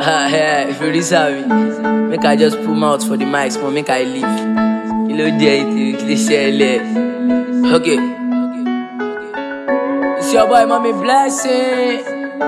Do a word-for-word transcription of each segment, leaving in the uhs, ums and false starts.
Yeah, if you reserve me, make I just pull mouth for the mics, but make I leave. You know, there it is, share. Okay. It's your boy, Mommy Blessing.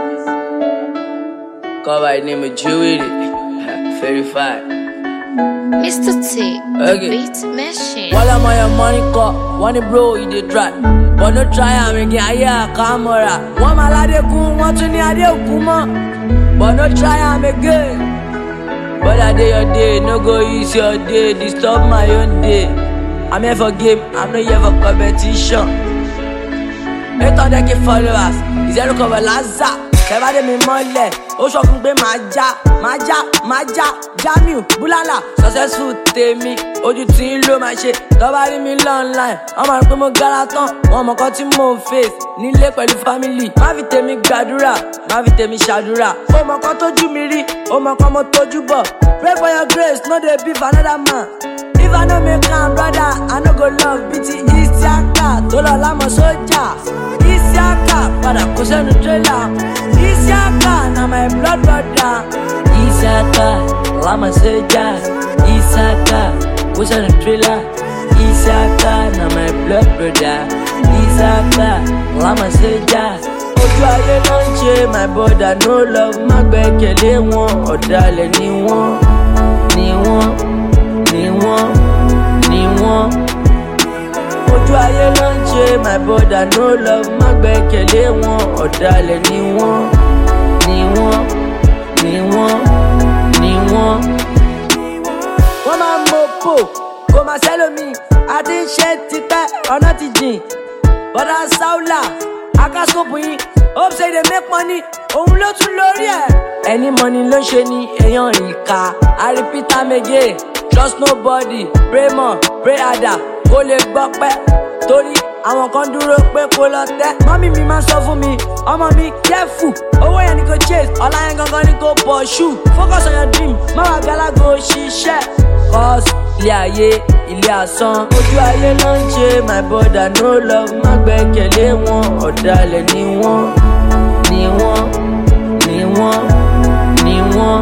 Call by the name of Jewelry. Verified. Mister T, Okay. beat machine. While I'm on your money call, one bro, you did try. But no try, I'm again, I hear a camera. One malade kun, one to the idea kuma. But no try, I'm again. But I day your day, no go use your day, disturb my own day. I'm here for game, I'm not here for competition. eight hundred K followers, zero cover Lazza. Never de me mole, o shokun pe maja, maja, maja, Jamiu, Bulala, successful tèmi, ojú tí ń lo ma ṣe, tó bá rí mi online, ọmọ rẹ̀ pé mo gara tán, wọn mọ̀ kan tí mo face, nílé pẹ̀lú family, má fi tèmi gbàdúrà, má fi tèmi ṣàdúrà, ó mọ̀ kan tójú mi rí, ó mọ̀ kan mo tójú bọ̀, pray for your grace, no dey beef another man. If I no make am, brother, I no go love B T Isiaka, tó lọ lámọ̀ sójà. Isiaka, padà kó sẹ́nu trailer. Isiaka, na my blood brother. Isiaka, lámọ̀ sójà. Isiaka, kó sẹ́nu trailer. Isiaka, na my blood brother. Isiaka, lámọ̀ sójà. Ojú ayé ló ń ṣe, my brother, no love, má gbẹ́kẹ̀lé wọn, ọ̀dàlẹ̀ ni wọ́n, ni wọ́n. Ni wọ́n, ni wọ́n. Ojú ayé ló ń ṣe, my brother, no love, má gbẹ́kẹ̀lé wọn, ọ̀dàlẹ̀ ni wọ́n, ni wọ́n, ni wọ́n, ni wọ́n. Wọ́n máa ń mopo, kò máa sẹ́lómi, àti ń ṣe tipẹ́, ọ̀nà ti jìn. Bọ́dà Sáúlà, akásòpù yín, hope say they make money, òun ló tún lórí ẹ̀. Any money ló ṣe ni èèyàn ìka, I repeat am again. Trust nobody, pray more, pray harder, kó lè gbọ́ pẹ́. Torí àwọn kan dúró pé kó lọ tẹ́. Mọ́mí mi máa ń sọ fún mi, ọmọ mi careful. Owó yẹn ni kò chase, ọlá yẹn gangan ni kò pursue. Focus on your dream, má wà gálágo ṣiṣẹ́. Cause ilé ayé, ilé asán. Ojú ayé ló ń ṣe, my brother, no love, má gbẹ́kẹ̀lé wọn. Ọ̀dàlẹ̀ ni wọ́n, ni wọ́n, ni wọ́n, ni wọ́n.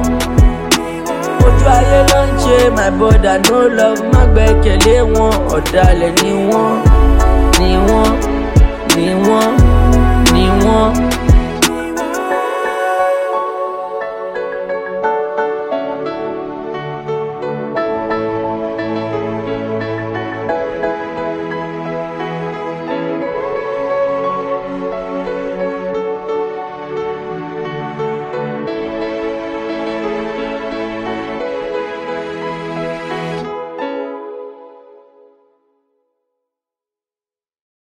Ojú ayé ló ń ṣe, my brother, no love, má gbẹ́kẹ̀lé wọn, ọ̀dàlẹ̀ ni wọ́n, ni wọ́n, ni wọ́n, ni wọ́n.